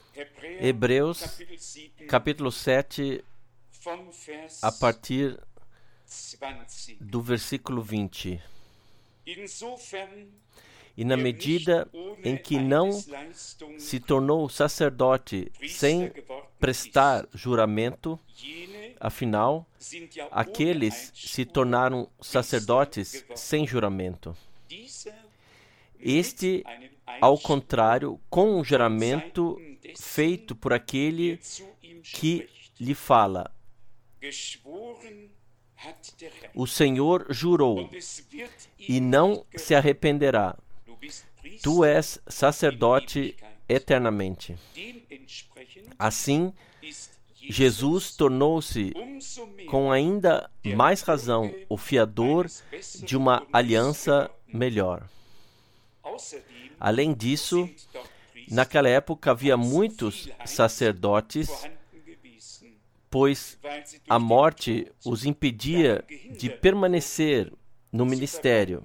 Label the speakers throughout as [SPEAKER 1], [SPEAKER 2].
[SPEAKER 1] Hebreus, capítulo 7, a partir do versículo 20. E na medida em que não se tornou sacerdote sem prestar juramento, afinal, aqueles se tornaram sacerdotes sem juramento. Este, ao contrário, com um juramento feito por aquele que lhe fala. O Senhor jurou, e não se arrependerá. Tu és sacerdote eternamente. Assim, Jesus tornou-se, com ainda mais razão, o fiador de uma aliança melhor. Além disso, naquela época havia muitos sacerdotes, pois a morte os impedia de permanecer no ministério.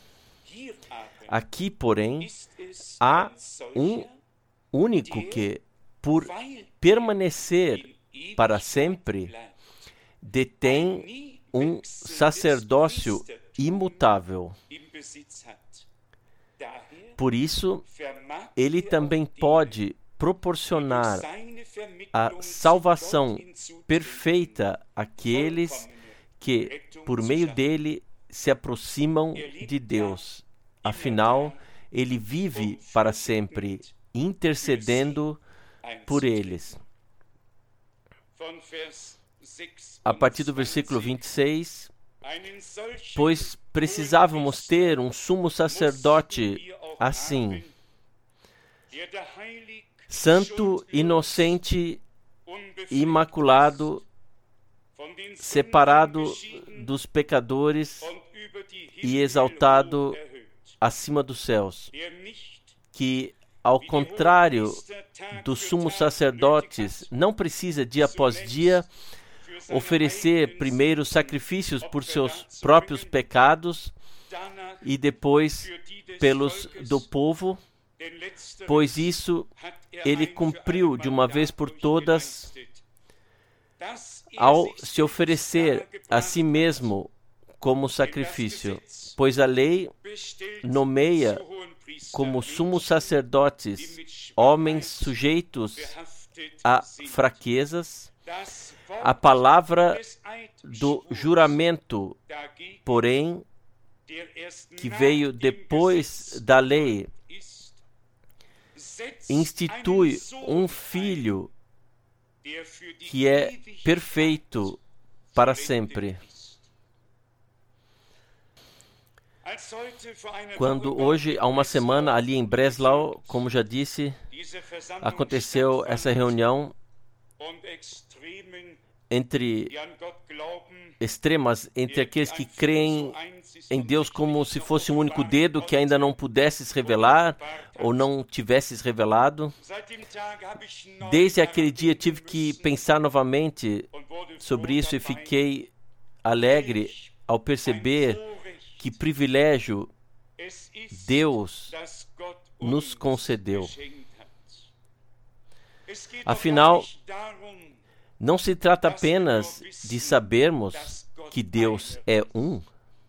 [SPEAKER 1] Aqui, porém, há um único que, por permanecer para sempre, detém um sacerdócio imutável. Por isso, ele também pode proporcionar a salvação perfeita àqueles que, por meio dele, se aproximam de Deus. Afinal, ele vive para sempre, intercedendo por eles. A partir do versículo 26, pois precisávamos ter um sumo sacerdote assim, santo, inocente, imaculado, separado dos pecadores e exaltado acima dos céus, que, ao contrário dos sumos sacerdotes, não precisa dia após dia oferecer primeiro sacrifícios por seus próprios pecados e depois pelos do povo, pois isso ele cumpriu de uma vez por todas ao se oferecer a si mesmo como sacrifício, pois a lei nomeia como sumos sacerdotes homens sujeitos a fraquezas. A palavra do juramento, porém, que veio depois da lei, institui um filho que é perfeito para sempre. Quando hoje, há uma semana, ali em Breslau, como já disse, aconteceu essa reunião entre aqueles que creem em Deus como se fosse um único dedo que ainda não pudesse se revelar ou não tivesse se revelado. Desde aquele dia tive que pensar novamente sobre isso e fiquei alegre ao perceber que privilégio Deus nos concedeu. Afinal, não se trata apenas de sabermos que Deus é um.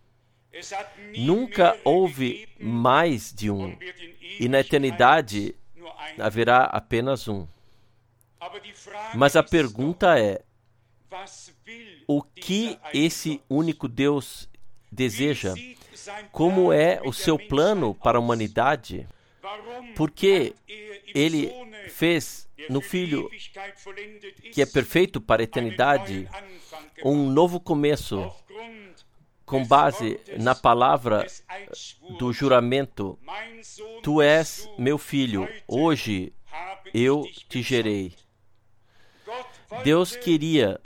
[SPEAKER 1] Nunca houve mais de um, e na eternidade haverá apenas um. Mas a pergunta é: o que esse único Deus deseja? Como é o seu plano para a humanidade? Por que ele fez no Filho, que é perfeito para a eternidade, um novo começo, com base na palavra do juramento: Tu és meu filho, hoje eu te gerei. Deus queria,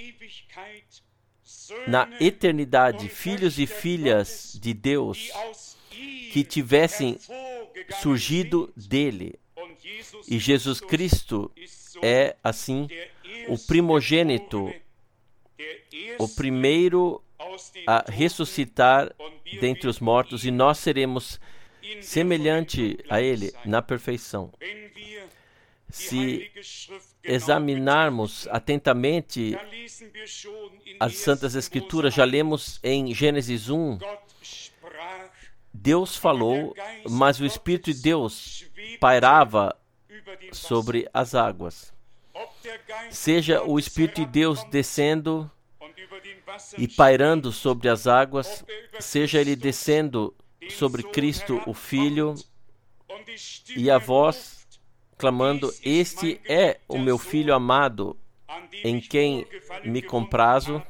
[SPEAKER 1] na eternidade, filhos e filhas de Deus que tivessem surgido dele. E Jesus Cristo é, assim, o primogênito, o primeiro a ressuscitar dentre os mortos, e nós seremos semelhante a ele na perfeição. Se examinarmos atentamente as Santas Escrituras, já lemos em Gênesis 1, Deus falou, mas o Espírito de Deus pairava sobre as águas. Seja o Espírito de Deus descendo e pairando sobre as águas, seja ele descendo sobre Cristo, o Filho, e a voz clamando: "Este é o meu Filho amado, em quem me comprazo."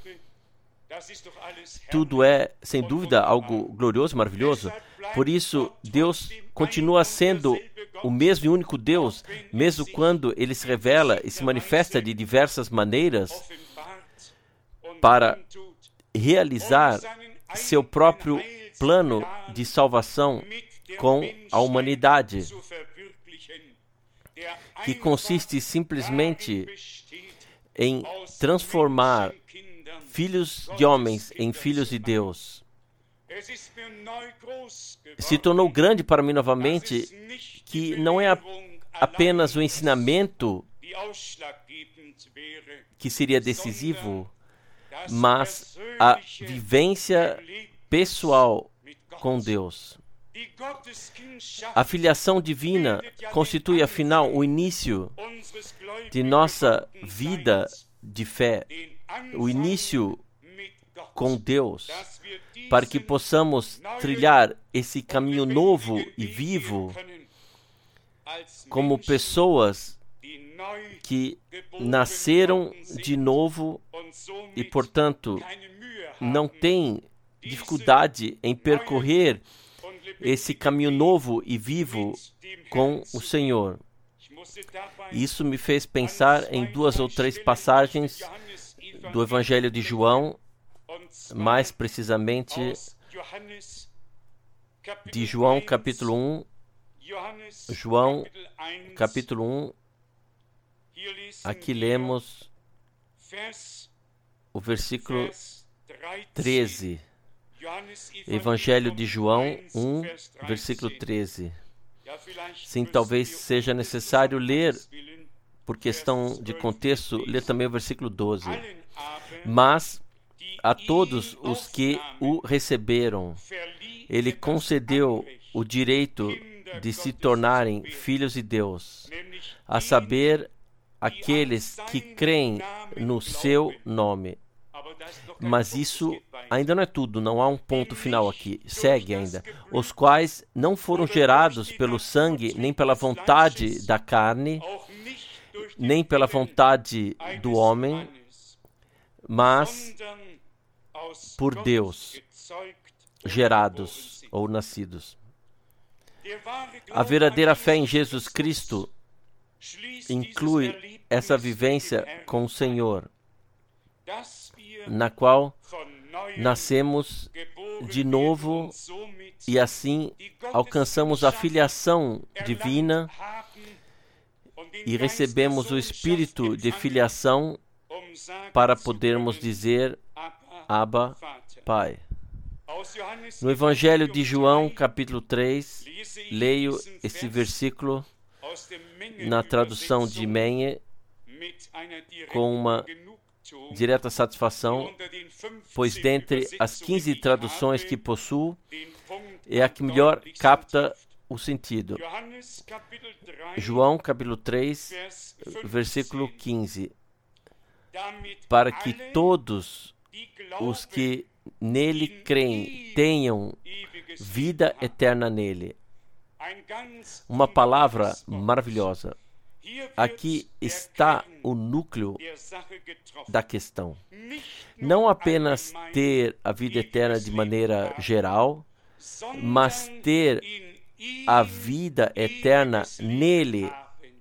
[SPEAKER 1] Tudo é, sem dúvida, algo glorioso, maravilhoso. Por isso, Deus continua sendo o mesmo e único Deus, mesmo quando Ele se revela e se manifesta de diversas maneiras para realizar seu próprio plano de salvação com a humanidade, que consiste simplesmente em transformar filhos de homens em filhos de Deus. Se tornou grande para mim novamente que não é apenas o ensinamento que seria decisivo, mas a vivência pessoal com Deus. A filiação divina constitui, afinal, o início de nossa vida de fé, o início com Deus, para que possamos trilhar esse caminho novo e vivo como pessoas que nasceram de novo e, portanto, não têm dificuldade em percorrer esse caminho novo e vivo com o Senhor. Isso me fez pensar em 2 ou 3 passagens do Evangelho de João, mais precisamente de João capítulo 1. João capítulo 1, aqui lemos o versículo 13. Evangelho de João 1, versículo 13. Sim, talvez seja necessário ler, por questão de contexto, ler também o versículo 12. Mas a todos os que o receberam, ele concedeu o direito de se tornarem filhos de Deus, a saber, aqueles que creem no seu nome. Mas isso ainda não é tudo, não há um ponto final aqui. Segue ainda. Os quais não foram gerados pelo sangue, nem pela vontade da carne, nem pela vontade do homem, mas por Deus, gerados ou nascidos. A verdadeira fé em Jesus Cristo inclui essa vivência com o Senhor, na qual nascemos de novo e assim alcançamos a filiação divina e recebemos o espírito de filiação para podermos dizer: Abba, Pai. No Evangelho de João, capítulo 3, leio esse versículo na tradução de Menhe com uma direta satisfação, pois dentre as 15 traduções que possuo, é a que melhor capta o sentido. João, capítulo 3, versículo 15. Para que todos os que nele creem tenham vida eterna nele. Uma palavra maravilhosa. Aqui está o núcleo da questão. Não apenas ter a vida eterna de maneira geral, mas ter a vida eterna nele.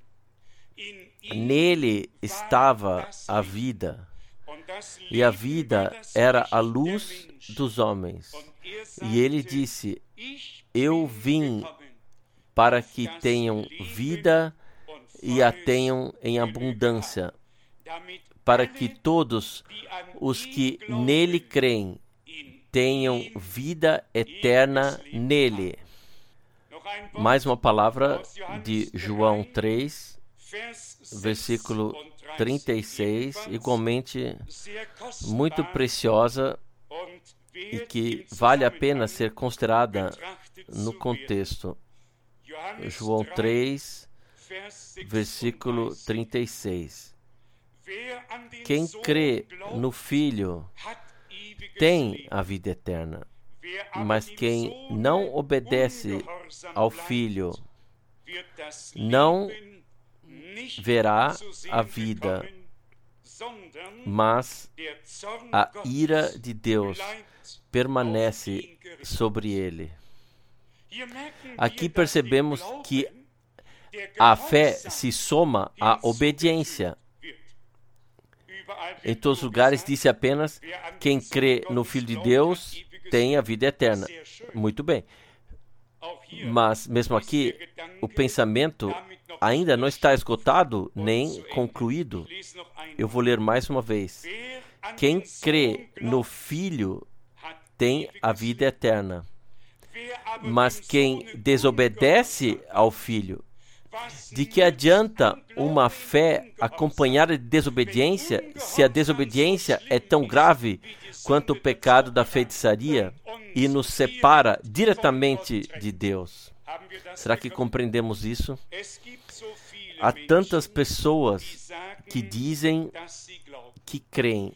[SPEAKER 1] Nele estava a vida, e a vida era a luz dos homens. E ele disse: eu vim para que tenham vida e a tenham em abundância, para que todos os que nele creem tenham vida eterna nele. Mais uma palavra de João 3, versículo 36, igualmente muito preciosa e que vale a pena ser considerada no contexto. João 3, versículo 36. Quem crê no Filho tem a vida eterna, mas quem não obedece ao Filho não verá a vida, mas a ira de Deus permanece sobre ele. Aqui percebemos que a fé se soma à obediência. Em todos os lugares disse apenas: quem crê no Filho de Deus tem a vida eterna. Muito bem. Mas, mesmo aqui, o pensamento ainda não está esgotado nem concluído. Eu vou ler mais uma vez. Quem crê no Filho tem a vida eterna. Mas quem desobedece ao Filho, de que adianta uma fé acompanhada de desobediência, se a desobediência é tão grave quanto o pecado da feitiçaria e nos separa diretamente de Deus? Será que compreendemos isso? Há tantas pessoas que dizem que creem,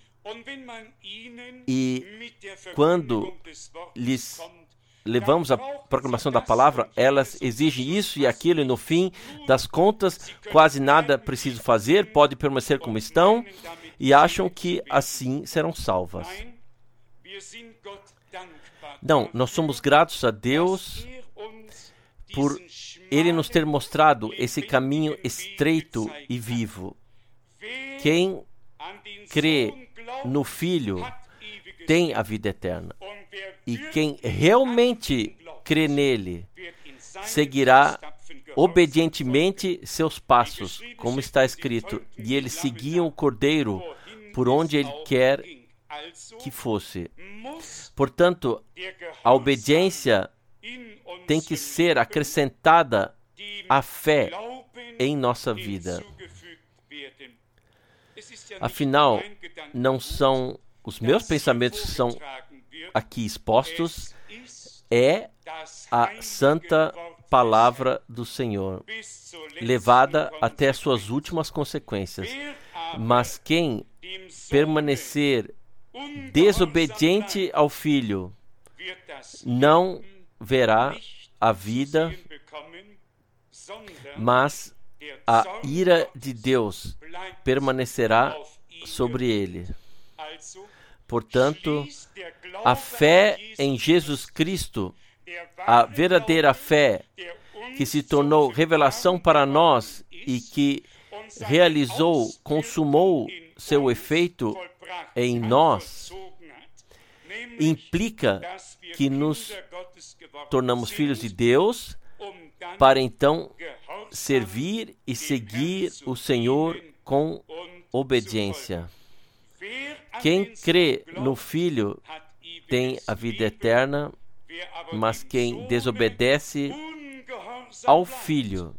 [SPEAKER 1] e quando lhes levamos a proclamação da palavra, elas exigem isso e aquilo, e no fim das contas, quase nada preciso fazer, pode permanecer como estão, e acham que assim serão salvas. Não, nós somos gratos a Deus por Ele nos ter mostrado esse caminho estreito e vivo. Quem crê no Filho tem a vida eterna. E quem realmente crê nele seguirá obedientemente seus passos, como está escrito, e eles seguiam o Cordeiro por onde ele quer que fosse. Portanto, a obediência tem que ser acrescentada à fé em nossa vida. Afinal, não são os meus pensamentos que são aqui expostos, é a santa palavra do Senhor, levada até suas últimas consequências. Mas quem permanecer desobediente ao Filho não verá a vida, mas a ira de Deus permanecerá sobre ele. Portanto, a fé em Jesus Cristo, a verdadeira fé que se tornou revelação para nós e que realizou, consumou seu efeito em nós, implica que nos tornamos filhos de Deus para então servir e seguir o Senhor com obediência. Quem crê no Filho tem a vida eterna, mas quem desobedece ao Filho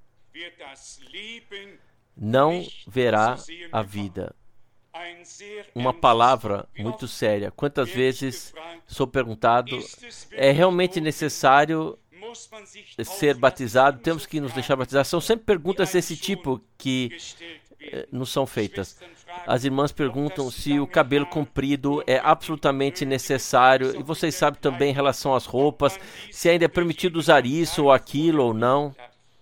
[SPEAKER 1] não verá a vida. Uma palavra muito séria. Quantas vezes sou perguntado: é realmente necessário ser batizado? Temos que nos deixar batizar? São sempre perguntas desse tipo que nos são feitas. As irmãs perguntam se o cabelo comprido é absolutamente necessário, e vocês sabem também em relação às roupas, se ainda é permitido usar isso ou aquilo ou não.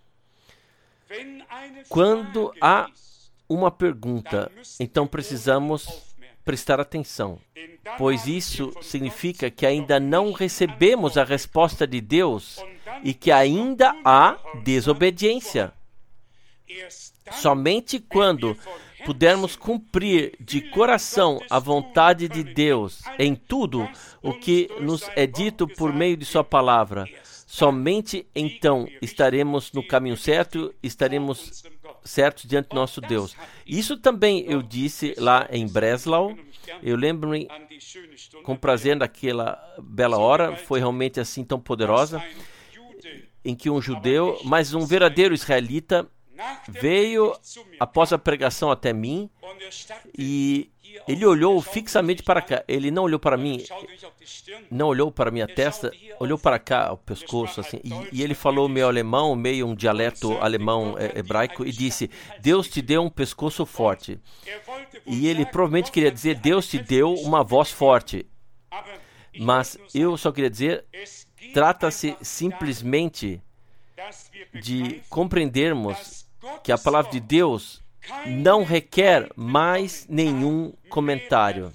[SPEAKER 1] Quando há uma pergunta, então precisamos prestar atenção, pois isso significa que ainda não recebemos a resposta de Deus e que ainda há desobediência. Somente quando pudermos cumprir de coração a vontade de Deus em tudo o que nos é dito por meio de sua palavra, somente então estaremos no caminho certo, estaremos certos diante do nosso Deus. Isso também eu disse lá em Breslau. Eu lembro-me com prazer daquela bela hora, foi realmente assim tão poderosa, em que um judeu, mas um verdadeiro israelita, veio após a pregação até mim e ele olhou fixamente para cá. Ele não olhou para mim, não olhou para minha testa, olhou para cá, o pescoço, assim. E ele falou meio alemão, meio um dialeto alemão hebraico, e disse: Deus te deu um pescoço forte. E ele provavelmente queria dizer: Deus te deu uma voz forte. Mas eu só queria dizer, trata-se simplesmente de compreendermos que a palavra de Deus não requer mais nenhum comentário.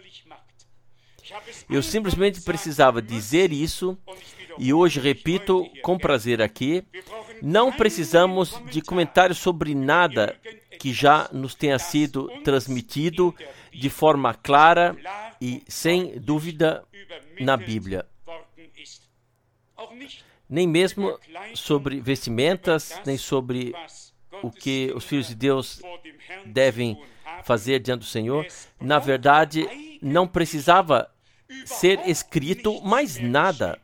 [SPEAKER 1] Eu simplesmente precisava dizer isso, e hoje repito com prazer aqui, não precisamos de comentários sobre nada que já nos tenha sido transmitido de forma clara e sem dúvida na Bíblia. Nem mesmo sobre vestimentas, nem sobre o que os filhos de Deus devem fazer diante do Senhor. Na verdade, não precisava ser escrito mais nada.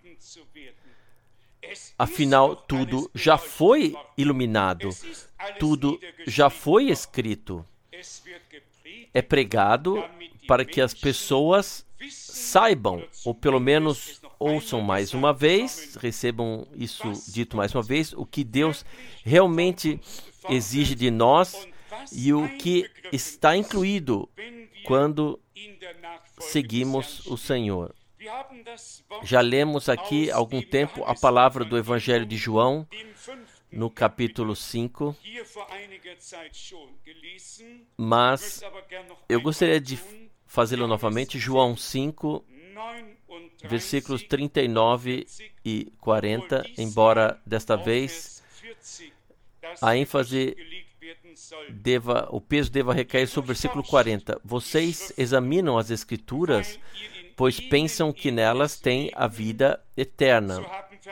[SPEAKER 1] Afinal, tudo já foi iluminado, tudo já foi escrito. É pregado para que as pessoas saibam, ou pelo menos ouçam mais uma vez, recebam isso dito mais uma vez, o que Deus realmente exige de nós e o que está incluído quando seguimos o Senhor. Já lemos aqui há algum tempo a palavra do Evangelho de João, no capítulo 5, mas eu gostaria de fazê-lo novamente. João 5, versículos 39 e 40, embora desta vez a ênfase o peso deva recair sobre o versículo 40. Vocês examinam as Escrituras, pois pensam que nelas tem a vida eterna.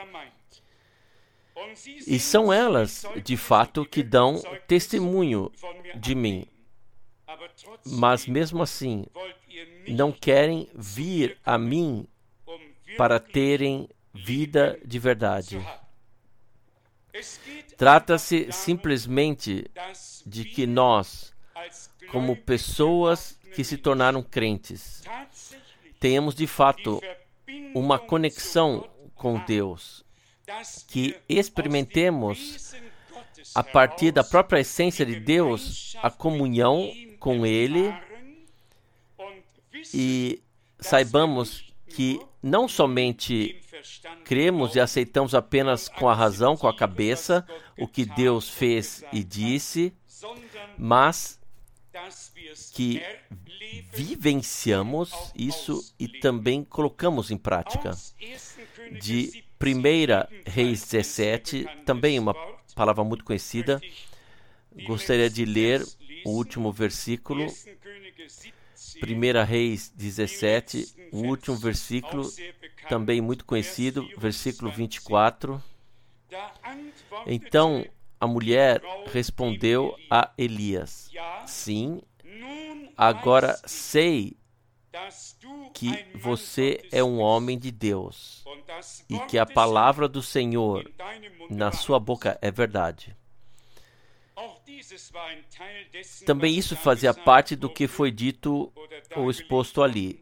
[SPEAKER 1] E são elas, de fato, que dão testemunho de mim. Mas mesmo assim, não querem vir a mim para terem vida de verdade. Trata-se simplesmente de que nós, como pessoas que se tornaram crentes, tenhamos de fato uma conexão com Deus, que experimentemos a partir da própria essência de Deus a comunhão com Ele e saibamos que não somente cremos e aceitamos apenas com a razão, com a cabeça, o que Deus fez e disse, mas que vivenciamos isso e também colocamos em prática. De 1 Reis 17, também uma palavra muito conhecida, gostaria de ler o último versículo, 1 Reis 17, o último versículo, também muito conhecido, versículo 24. Então a mulher respondeu a Elias: Sim, agora sei que você é um homem de Deus e que a palavra do Senhor na sua boca é verdade. Também isso fazia parte do que foi dito ou exposto ali.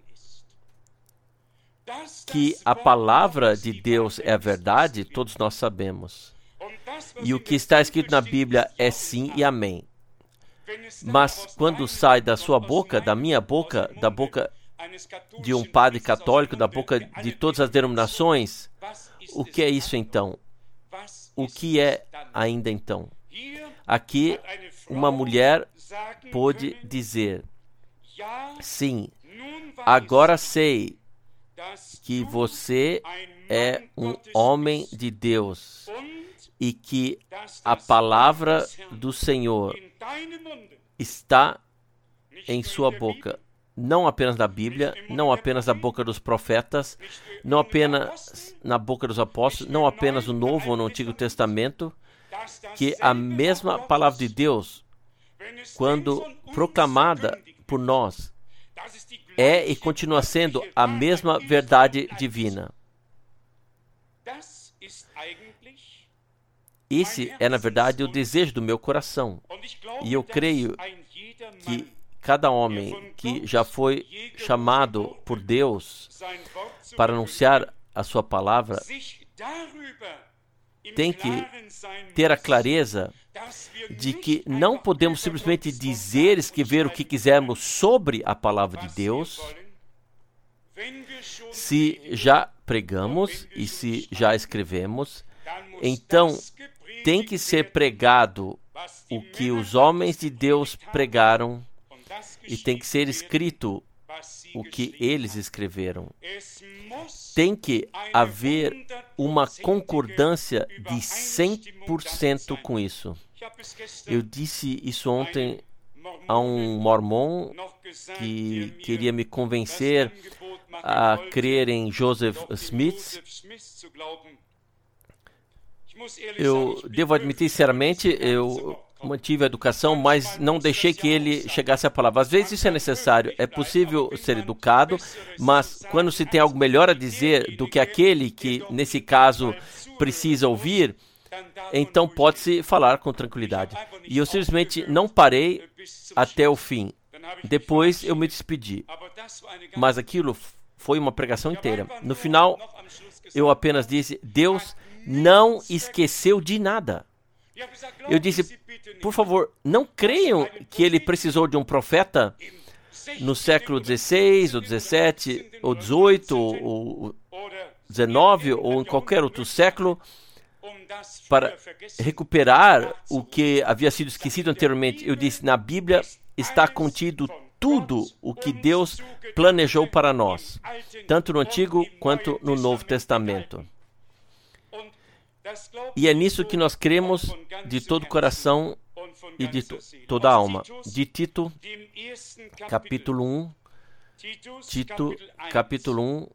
[SPEAKER 1] Que a palavra de Deus é a verdade, todos nós sabemos. E o que está escrito na Bíblia é sim e amém. Mas quando sai da sua boca, da minha boca, da boca de um padre católico, da boca de todas as denominações, o que é isso então? O que é ainda então? Aqui, uma mulher pôde dizer: Sim, agora sei que você é um homem de Deus e que a palavra do Senhor está em sua boca. Não apenas na Bíblia, não apenas na boca dos profetas, não apenas na boca dos apóstolos, não apenas no Novo ou no Antigo Testamento, que a mesma palavra de Deus, quando proclamada por nós, é e continua sendo a mesma verdade divina. esse é, na verdade, o desejo do meu coração. E eu creio que cada homem que já foi chamado por Deus para anunciar a sua palavra tem que ter a clareza de que não podemos simplesmente dizer, escrever o que quisermos sobre a palavra de Deus, se já pregamos e se já escrevemos. Então, tem que ser pregado o que os homens de Deus pregaram e tem que ser escrito o que eles escreveram. Tem que haver uma concordância de 100% com isso. Eu disse isso ontem a um mormon que queria me convencer a crer em Joseph Smith. Eu devo admitir, sinceramente, eu mantive a educação, mas não deixei que ele chegasse à palavra. Às vezes isso é necessário. É possível ser educado, mas quando se tem algo melhor a dizer do que aquele que, nesse caso, precisa ouvir, então pode-se falar com tranquilidade. E eu simplesmente não parei até o fim. Depois eu me despedi. Mas aquilo foi uma pregação inteira. No final, eu apenas disse: Deus não esqueceu de nada. Eu disse: por favor, não creiam que ele precisou de um profeta no século XVI, ou XVII, ou XVIII, ou XIX, ou em qualquer outro século, para recuperar o que havia sido esquecido anteriormente. Eu disse: na Bíblia está contido tudo o que Deus planejou para nós, tanto no Antigo quanto no Novo Testamento. E é nisso que nós cremos de todo o coração e de toda a alma. De Tito, capítulo 1, Tito, capítulo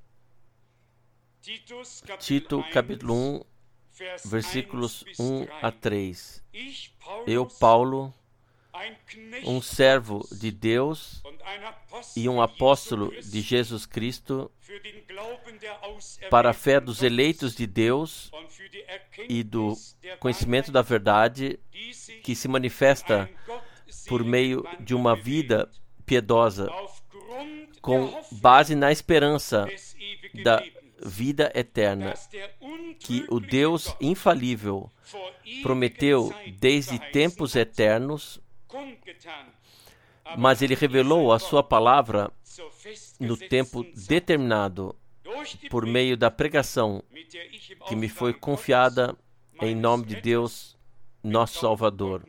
[SPEAKER 1] 1, versículos 1 a 3. Eu, Paulo, um servo de Deus e um apóstolo de Jesus Cristo, para a fé dos eleitos de Deus e do conhecimento da verdade que se manifesta por meio de uma vida piedosa, com base na esperança da vida eterna, que o Deus infalível prometeu desde tempos eternos, mas ele revelou a sua palavra no tempo determinado por meio da pregação que me foi confiada em nome de Deus, nosso Salvador.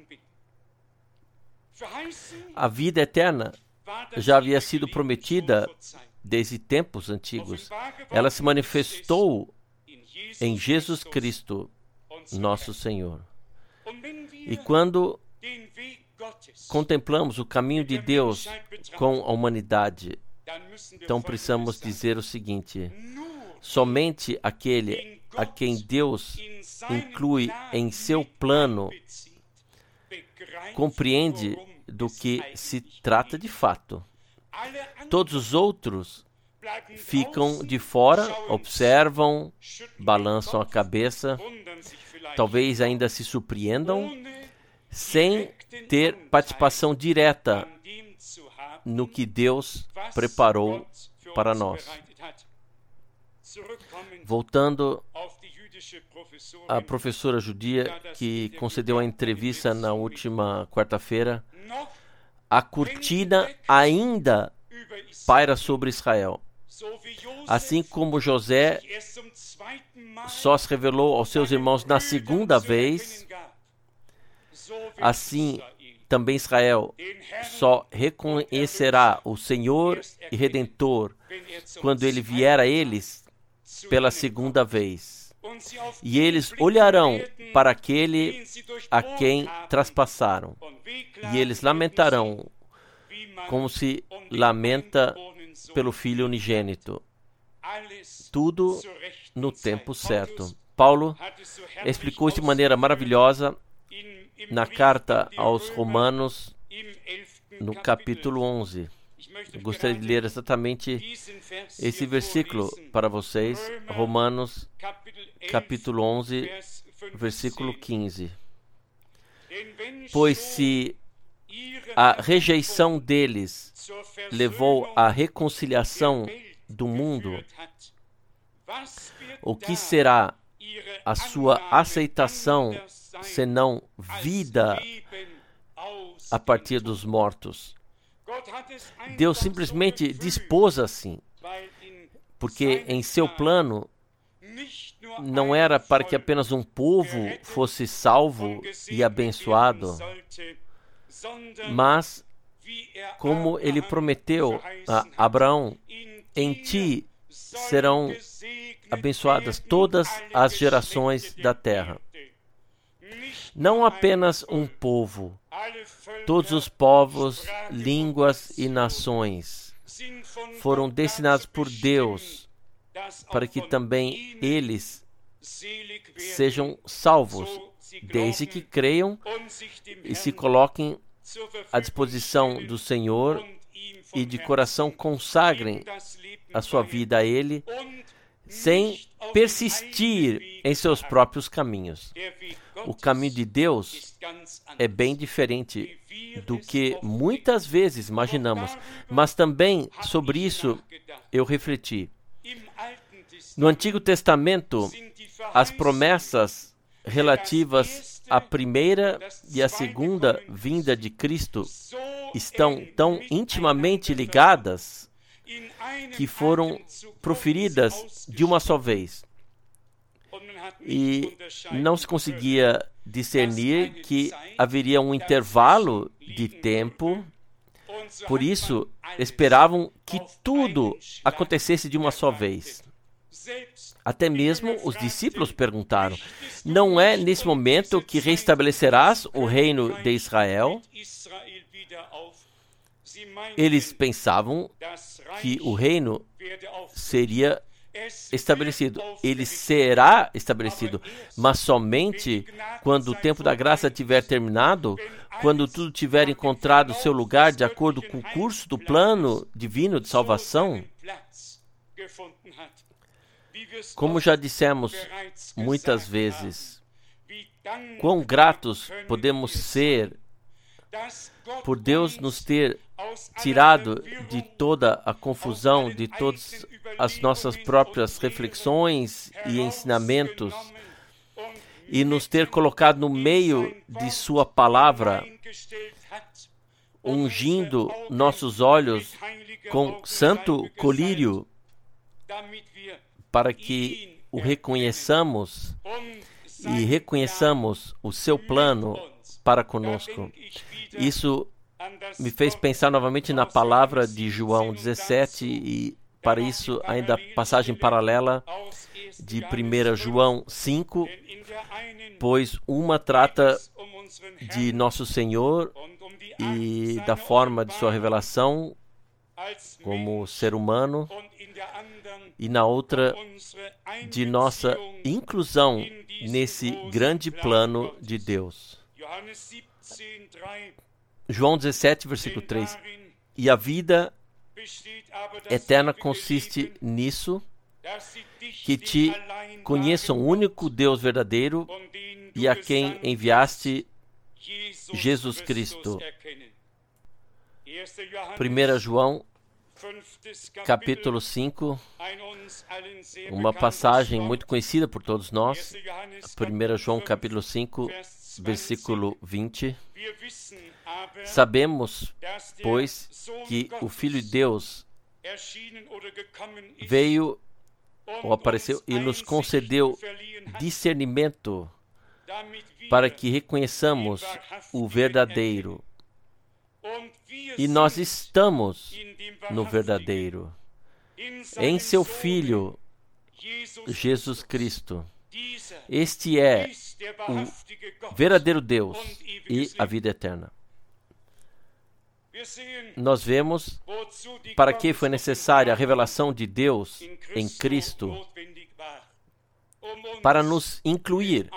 [SPEAKER 1] A vida eterna já havia sido prometida desde tempos antigos. Ela se manifestou em Jesus Cristo, nosso Senhor. E quando contemplamos o caminho de Deus com a humanidade, então precisamos dizer o seguinte: somente aquele a quem Deus inclui em seu plano compreende do que se trata de fato. Todos os outros ficam de fora, observam, balançam a cabeça, talvez ainda se surpreendam, sem ter participação direta no que Deus preparou para nós. Voltando à professora judia que concedeu a entrevista na última quarta-feira, a cortina ainda paira sobre Israel. Assim como José só se revelou aos seus irmãos na segunda vez, assim também Israel só reconhecerá o Senhor e Redentor quando ele vier a eles pela segunda vez. E eles olharão para aquele a quem traspassaram, e eles lamentarão como se lamenta pelo Filho unigênito. Tudo no tempo certo. Paulo explicou isso de maneira maravilhosa na carta aos Romanos, no capítulo 11. Eu gostaria de ler exatamente esse versículo para vocês. Romanos, capítulo 11, versículo 15. Pois se a rejeição deles levou à reconciliação do mundo, o que será a sua aceitação, senão vida a partir dos mortos? Deus simplesmente dispôs assim, porque em seu plano não era para que apenas um povo fosse salvo e abençoado, mas, como ele prometeu a Abraão, em ti serão abençoadas todas as gerações da terra. Não apenas um povo, todos os povos, línguas e nações foram destinados por Deus para que também eles sejam salvos, desde que creiam e se coloquem à disposição do Senhor e de coração consagrem a sua vida a Ele, sem persistir em seus próprios caminhos. O caminho de Deus é bem diferente do que muitas vezes imaginamos, mas também sobre isso eu refleti. No Antigo Testamento, as promessas relativas à primeira e à segunda vinda de Cristo estão tão intimamente ligadas que foram proferidas de uma só vez. E não se conseguia discernir que haveria um intervalo de tempo, por isso esperavam que tudo acontecesse de uma só vez. Até mesmo os discípulos perguntaram: não é nesse momento que restabelecerás o reino de Israel? Eles pensavam que o reino seria estabelecido. Ele será estabelecido, mas somente quando o tempo da graça tiver terminado, quando tudo tiver encontrado seu lugar de acordo com o curso do plano divino de salvação. Como já dissemos muitas vezes, quão gratos podemos ser por Deus nos ter tirado de toda a confusão, de todas as nossas próprias reflexões e ensinamentos, e nos ter colocado no meio de sua palavra, ungindo nossos olhos com santo colírio, para que o reconheçamos e reconheçamos o seu plano para conosco. Isso me fez pensar novamente na palavra de João 17 e, para isso, ainda a passagem paralela de 1 João 5, pois uma trata de nosso Senhor e da forma de sua revelação como ser humano, e na outra de nossa inclusão nesse grande plano de Deus. João 17, versículo 3. E a vida eterna consiste nisso, que te conheçam o único Deus verdadeiro e a quem enviaste, Jesus Cristo. 1 João, capítulo 5, uma passagem muito conhecida por todos nós. 1 João, capítulo 5, versículo 20. Sabemos, pois, que o Filho de Deus veio ou apareceu e nos concedeu discernimento para que reconheçamos o verdadeiro. E nós estamos no verdadeiro, em seu Filho, Jesus Cristo. Este é o verdadeiro Deus e a vida eterna. Nós vemos para que foi necessária a revelação de Deus em Cristo, para nos incluir.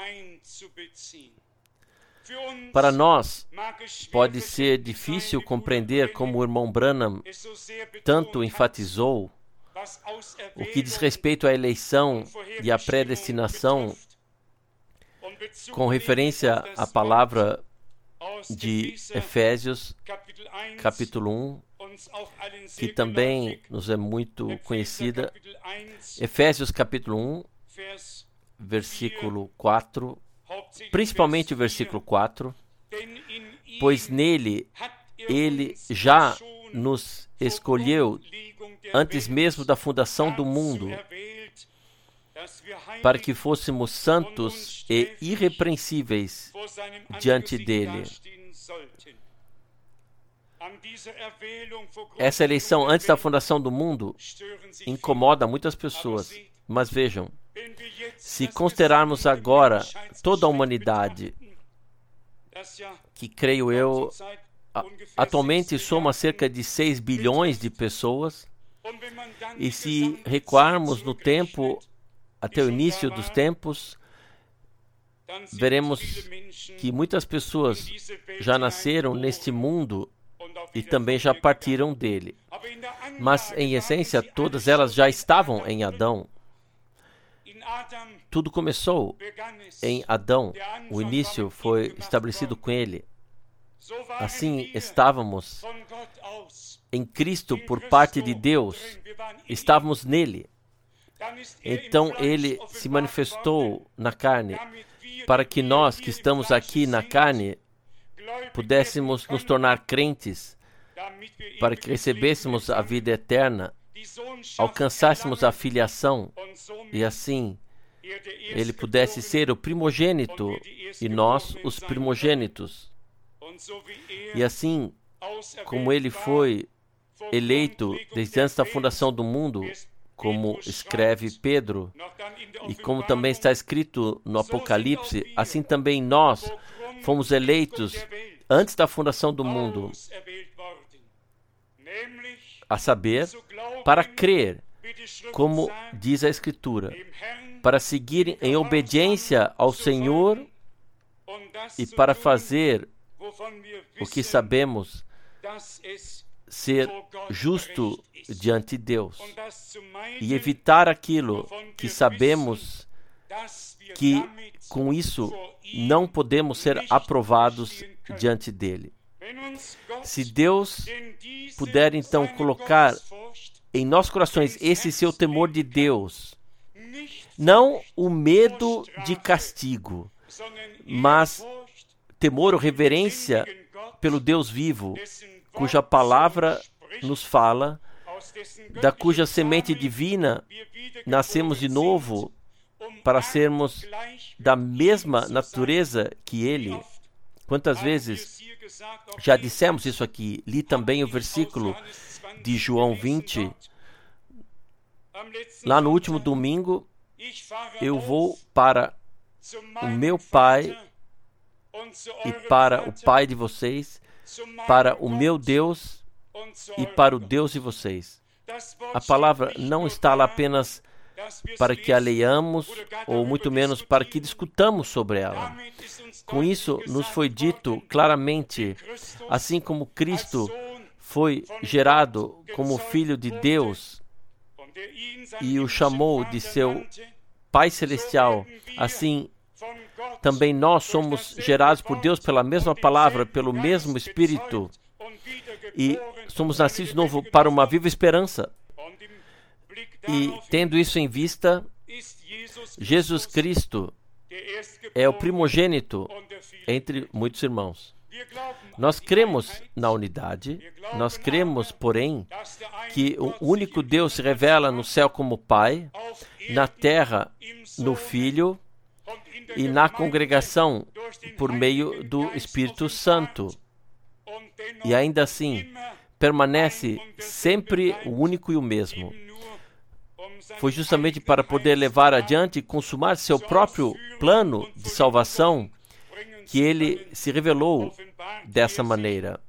[SPEAKER 1] Para nós, pode ser difícil compreender como o irmão Branham tanto enfatizou o que diz respeito à eleição e à predestinação, com referência à palavra de Efésios, capítulo 1, que também nos é muito conhecida. Efésios, capítulo 1, versículo 4, principalmente o versículo 4, pois nele ele já nos escolheu antes mesmo da fundação do mundo, para que fôssemos santos e irrepreensíveis diante dele. Essa eleição antes da fundação do mundo incomoda muitas pessoas, mas vejam, se considerarmos agora toda a humanidade, que creio eu, atualmente soma cerca de 6 bilhões de pessoas, e se recuarmos no tempo até o início dos tempos, veremos que muitas pessoas já nasceram neste mundo e também já partiram dele. Mas, em essência, todas elas já estavam em Adão. Tudo começou em Adão. O início foi estabelecido com ele. Assim, estávamos em Cristo por parte de Deus. Estávamos nele. Então, ele se manifestou na carne, para que nós que estamos aqui na carne pudéssemos nos tornar crentes, para que recebêssemos a vida eterna, alcançássemos a filiação, e assim ele pudesse ser o primogênito e nós os primogênitos. E assim como ele foi eleito desde antes da fundação do mundo, como escreve Pedro, e como também está escrito no Apocalipse, assim também nós fomos eleitos antes da fundação do mundo, a saber, para crer, como diz a Escritura, para seguir em obediência ao Senhor e para fazer o que sabemos ser justo diante de Deus e evitar aquilo que sabemos que com isso não podemos ser aprovados diante dele. Se Deus puder então colocar em nossos corações esse seu temor de Deus, não o medo de castigo, mas temor ou reverência pelo Deus vivo, cuja palavra nos fala, da cuja semente divina nascemos de novo para sermos da mesma natureza que Ele. Quantas vezes já dissemos isso aqui? Li também o versículo de João 20. Lá no último domingo, eu vou para o meu Pai e para o Pai de vocês, para o meu Deus e para o Deus de vocês. A palavra não está lá apenas para que a leiamos, ou muito menos para que discutamos sobre ela. Com isso, nos foi dito claramente, assim como Cristo foi gerado como Filho de Deus e o chamou de seu Pai Celestial, assim também nós somos gerados por Deus pela mesma palavra, pelo mesmo Espírito, e somos nascidos de novo para uma viva esperança. E tendo isso em vista, Jesus Cristo é o primogênito entre muitos irmãos. Nós cremos na unidade, nós cremos, porém, que o único Deus se revela no céu como Pai, na terra no Filho e na congregação por meio do Espírito Santo. E ainda assim, permanece sempre o único e o mesmo. Foi justamente para poder levar adiante e consumar seu próprio plano de salvação que ele se revelou dessa maneira.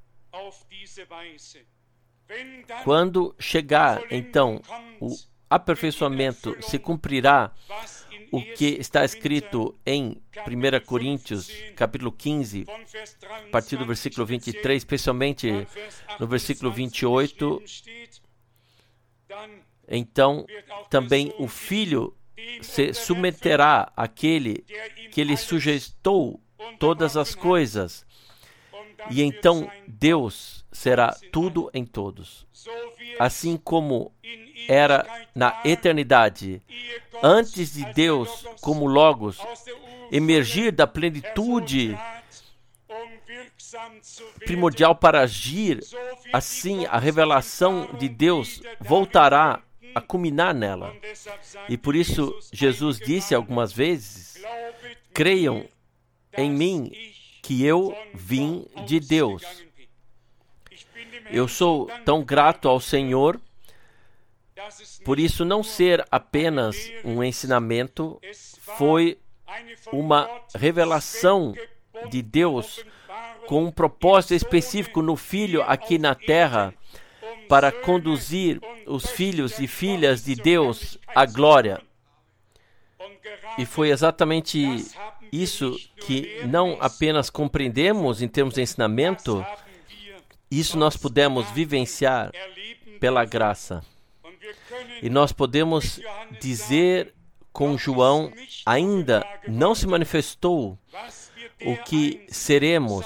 [SPEAKER 1] Quando chegar, então, o aperfeiçoamento, se cumprirá o que está escrito em 1 Coríntios, capítulo 15, a partir do versículo 23, especialmente no versículo 28, então também o Filho se submeterá àquele que lhe sujeitou todas as coisas. E então Deus será tudo em todos. Assim como era na eternidade, antes de Deus, como Logos, emergir da plenitude primordial para agir, assim a revelação de Deus voltará a culminar nela. E por isso Jesus disse algumas vezes: creiam em mim que eu vim de Deus. Eu sou tão grato ao Senhor por isso não ser apenas um ensinamento, foi uma revelação de Deus com um propósito específico no Filho aqui na terra, para conduzir os filhos e filhas de Deus à glória. E foi exatamente isso que não apenas compreendemos em termos de ensinamento, isso nós podemos vivenciar pela graça. E nós podemos dizer com João, ainda não se manifestou o que seremos,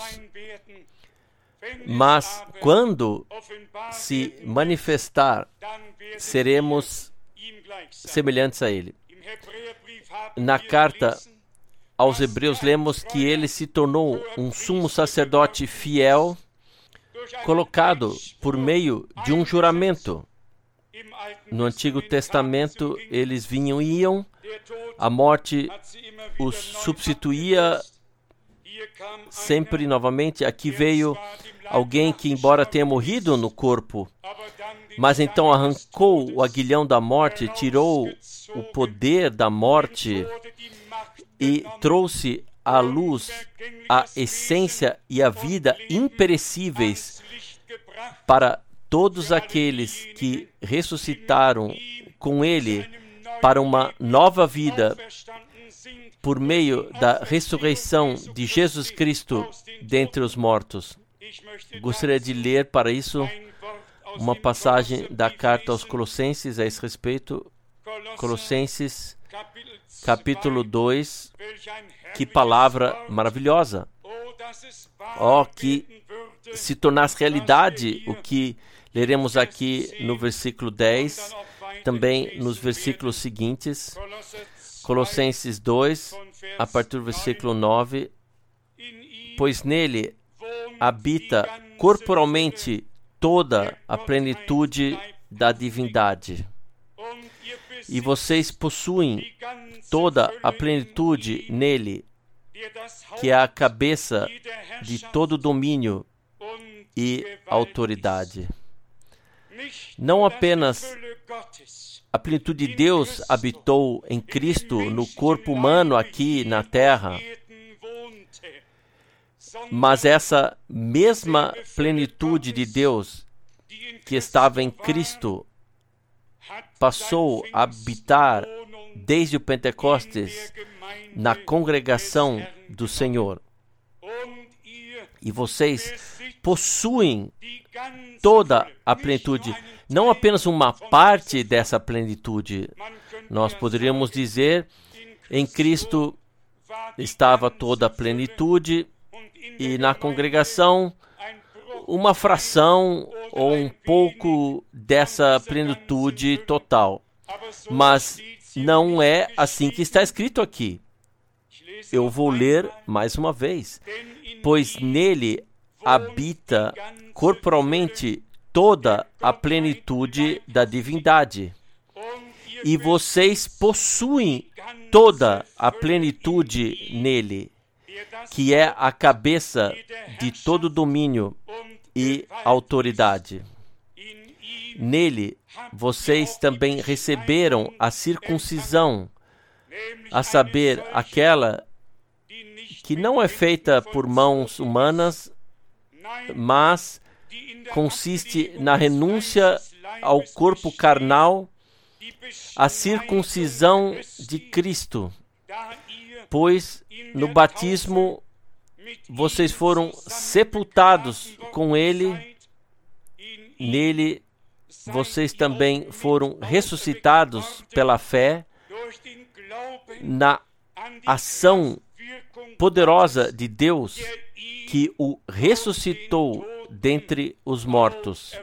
[SPEAKER 1] mas quando se manifestar, seremos semelhantes a Ele. Na carta aos Hebreus, lemos que Ele se tornou um sumo sacerdote fiel, colocado por meio de um juramento. No Antigo Testamento, eles vinham e iam, a morte os substituía sempre novamente. Aqui veio alguém que, embora tenha morrido no corpo, mas então arrancou o aguilhão da morte, tirou o poder da morte e trouxe à luz a essência e a vida imperecíveis para todos aqueles que ressuscitaram com Ele para uma nova vida por meio da ressurreição de Jesus Cristo dentre os mortos. Gostaria de ler para isso uma passagem da carta aos Colossenses a esse respeito. Colossenses, capítulo 2. Que palavra maravilhosa! Oh, que se tornasse realidade o que leremos aqui no versículo 10, também nos versículos seguintes. Colossenses 2, a partir do versículo 9. Pois nele habita corporalmente toda a plenitude da divindade. E vocês possuem toda a plenitude nele, que é a cabeça de todo domínio e autoridade. Não apenas a plenitude de Deus habitou em Cristo no corpo humano aqui na terra, mas essa mesma plenitude de Deus que estava em Cristo passou a habitar desde o Pentecostes na congregação do Senhor. E vocês possuem toda a plenitude, não apenas uma parte dessa plenitude. Nós poderíamos dizer, em Cristo estava toda a plenitude e na congregação uma fração ou um pouco dessa plenitude total. Mas não é assim que está escrito aqui. Eu vou ler mais uma vez. Pois nele habita corporalmente toda a plenitude da divindade. E vocês possuem toda a plenitude nele, que é a cabeça de todo domínio e autoridade. Nele, vocês também receberam a circuncisão, a saber, aquela que não é feita por mãos humanas, mas consiste na renúncia ao corpo carnal, a circuncisão de Cristo, pois no batismo vocês foram sepultados com Ele, nele vocês também foram ressuscitados pela fé na ação poderosa de Deus que o ressuscitou dentre os mortos.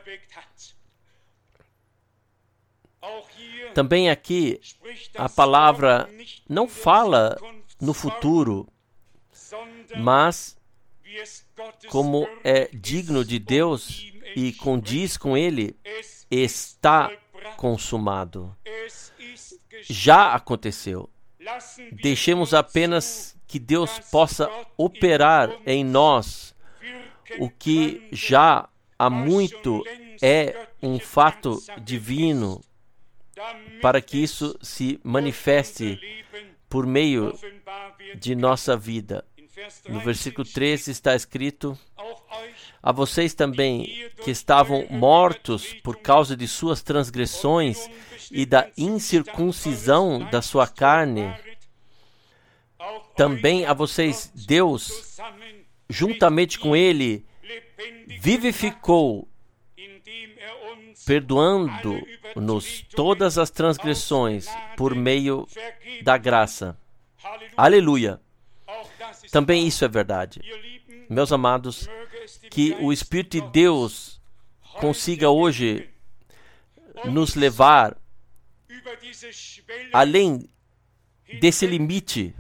[SPEAKER 1] Também aqui a palavra não fala no futuro, mas como é digno de Deus e condiz com Ele, está consumado. Já aconteceu. Deixemos apenas que Deus possa operar em nós o que já há muito é um fato divino, para que isso se manifeste por meio de nossa vida. No versículo 13 está escrito: a vocês também que estavam mortos por causa de suas transgressões e da incircuncisão da sua carne, também a vocês Deus, juntamente com Ele, vivificou, perdoando-nos todas as transgressões por meio da graça. Aleluia! Também isso é verdade. Meus amados, que o Espírito de Deus consiga hoje nos levar além desse limite.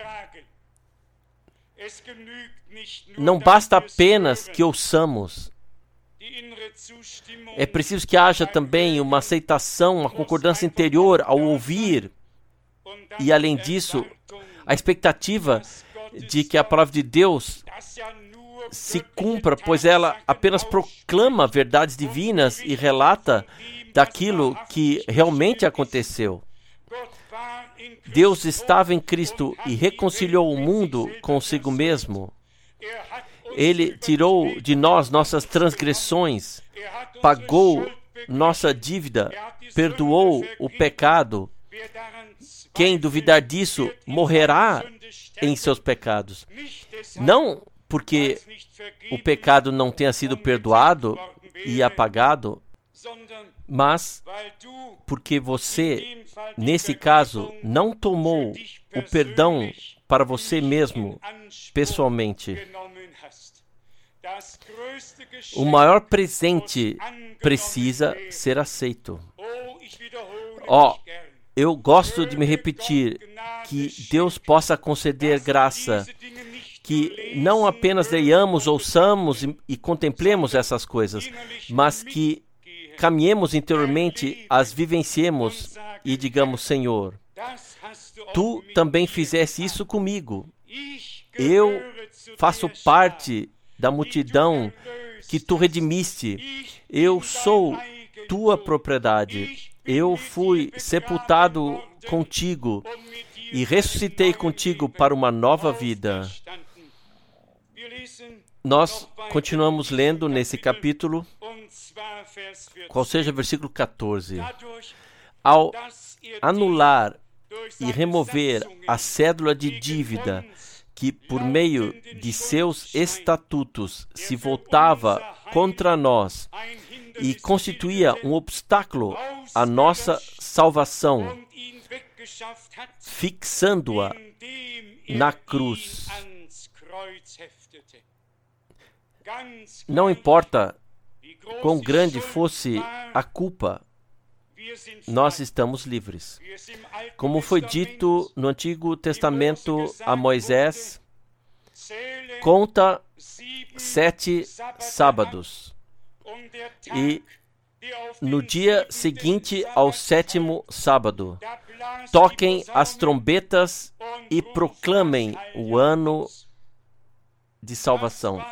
[SPEAKER 1] Não basta apenas que ouçamos. É preciso que haja também uma aceitação, uma concordância interior ao ouvir. E além disso, a expectativa de que a palavra de Deus se cumpra, pois ela apenas proclama verdades divinas e relata daquilo que realmente aconteceu. Deus estava em Cristo e reconciliou o mundo consigo mesmo. Ele tirou de nós nossas transgressões, pagou nossa dívida, perdoou o pecado. Quem duvidar disso morrerá em seus pecados. Não porque o pecado não tenha sido perdoado e apagado, mas porque você, nesse caso, não tomou o perdão para você mesmo, pessoalmente. O maior presente precisa ser aceito. Eu gosto de me repetir que Deus possa conceder graça, que não apenas leiamos, ouçamos e contemplemos essas coisas, mas que caminhemos interiormente, as vivenciemos e digamos: Senhor, Tu também fizeste isso comigo. Eu faço parte da multidão que Tu redimiste. Eu sou Tua propriedade. Eu fui sepultado contigo e ressuscitei contigo para uma nova vida. Nós continuamos lendo nesse capítulo, qual seja o versículo 14. Ao anular e remover a cédula de dívida que, por meio de seus estatutos, se voltava contra nós e constituía um obstáculo à nossa salvação, fixando-a na cruz. Não importa quão grande fosse a culpa, nós estamos livres. Como foi dito no Antigo Testamento a Moisés, conta 7 sábados. E no dia seguinte ao 7º sábado, toquem as trombetas e proclamem o ano de salvação.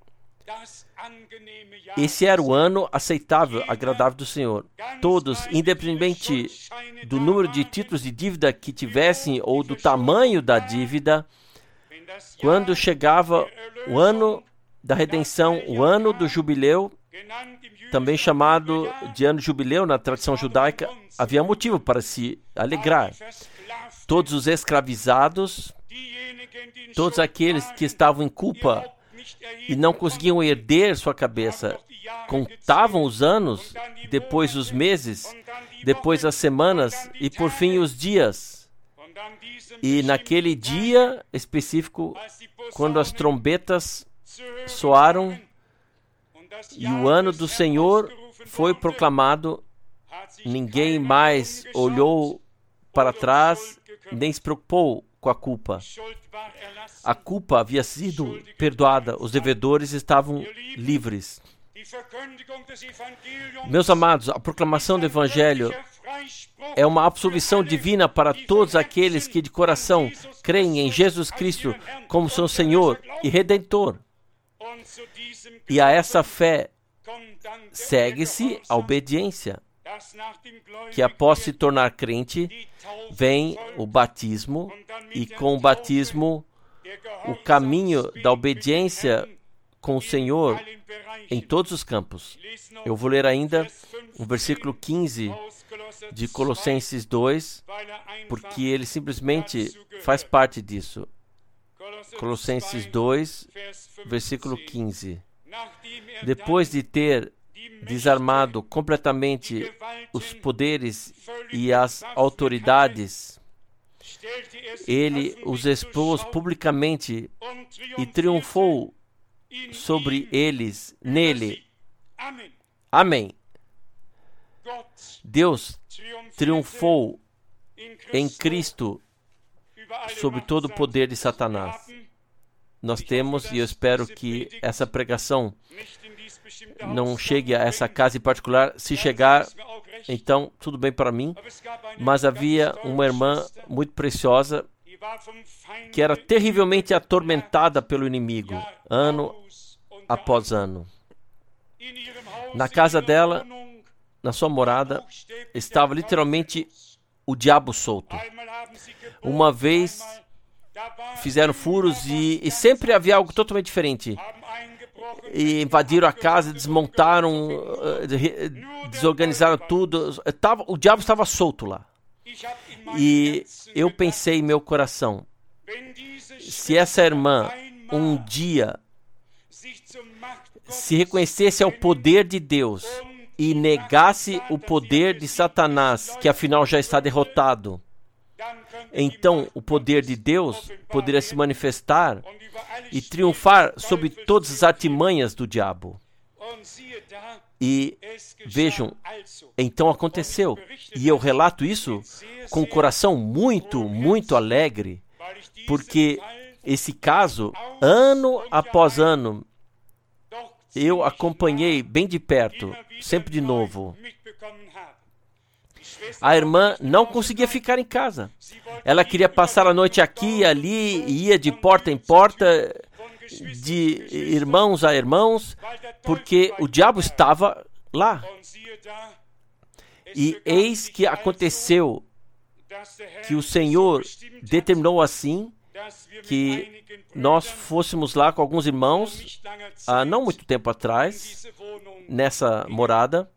[SPEAKER 1] Esse era o ano aceitável, agradável do Senhor. Todos, independente do número de títulos de dívida que tivessem ou do tamanho da dívida, quando chegava o ano da redenção, o ano do jubileu, também chamado de ano jubileu na tradição judaica, havia motivo para se alegrar. Todos os escravizados, todos aqueles que estavam em culpa e não conseguiam erguer sua cabeça, contavam os anos, depois os meses, depois as semanas e por fim os dias. E naquele dia específico, quando as trombetas soaram e o ano do Senhor foi proclamado, ninguém mais olhou para trás, nem se preocupou com a culpa. A culpa havia sido perdoada, os devedores estavam livres. Meus amados, a proclamação do Evangelho é uma absolvição divina para todos aqueles que de coração creem em Jesus Cristo como seu Senhor e Redentor. E a essa fé segue-se a obediência, que após se tornar crente, vem o batismo, e com o batismo, o caminho da obediência com o Senhor em todos os campos. Eu vou ler ainda o versículo 15 de Colossenses 2, porque ele simplesmente faz parte disso. Colossenses 2, versículo 15. Depois de ter desarmado completamente os poderes e as autoridades, ele os expôs publicamente e triunfou sobre eles nele. Amém. Deus triunfou em Cristo sobre todo o poder de Satanás. Nós temos, e eu espero que essa pregação não chegue a essa casa em particular. Se chegar, então tudo bem para mim. Mas havia uma irmã muito preciosa que era terrivelmente atormentada pelo inimigo, ano após ano. Na casa dela, na sua morada, estava literalmente o diabo solto. Uma vez fizeram furos e sempre havia algo totalmente diferente. E invadiram a casa, desmontaram, desorganizaram tudo. O diabo estava solto lá. E eu pensei em meu coração, se essa irmã um dia se reconhecesse ao poder de Deus e negasse o poder de Satanás, que afinal já está derrotado, então o poder de Deus poderia se manifestar e triunfar sobre todas as artimanhas do diabo. E vejam, então aconteceu. E eu relato isso com o coração muito, muito alegre, porque esse caso, ano após ano, eu acompanhei bem de perto, sempre de novo. A irmã não conseguia ficar em casa. Ela queria passar a noite aqui e ali, e ia de porta em porta, de irmãos a irmãos, porque o diabo estava lá. E eis que aconteceu que o Senhor determinou assim que nós fôssemos lá com alguns irmãos, há não muito tempo atrás, nessa morada,